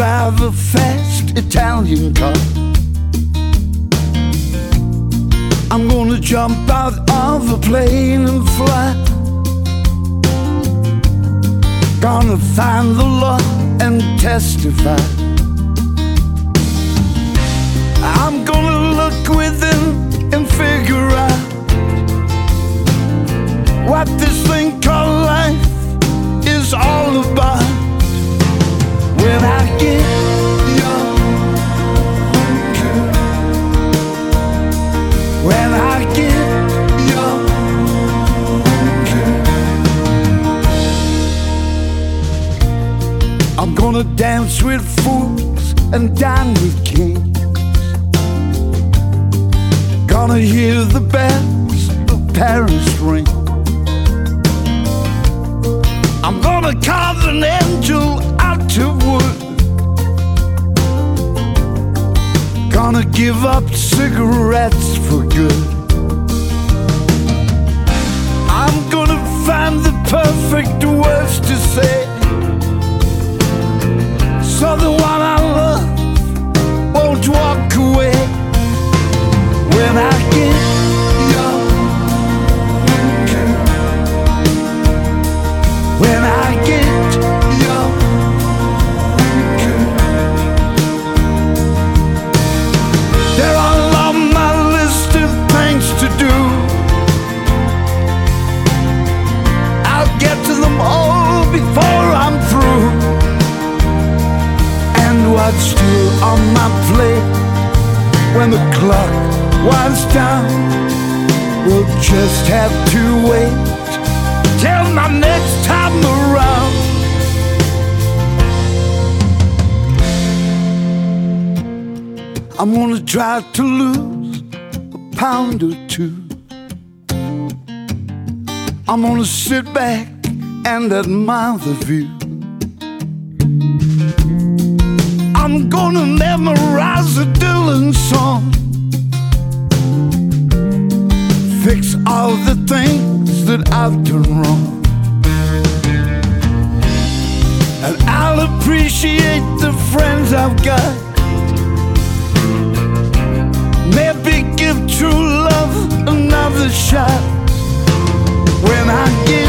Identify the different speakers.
Speaker 1: drive a fast Italian car. I'm gonna jump out of a plane and fly. Gonna find the law and testify. I'm gonna look within and figure out what this thing called life is all about. When I get young, when I get young, I'm gonna dance with fools and dine with kings. Gonna hear the bells of Paris ring. I'm gonna carve an angel out of wood. Gonna give up cigarettes for good. I'm gonna find the perfect words to say, so the one I love won't walk away. When I get young, when I get young, they're all on my list of things to do. I'll get to them all before I'm through. And what's still on my plate when the clock winds down, we'll just have to wait till my next time around. I'm gonna try to lose a pound or two. I'm gonna sit back and admire the view. I'm gonna memorize a Dylan song, fix all the things that I've done wrong, and I'll appreciate the friends I've got. Maybe give true love another shot. When I get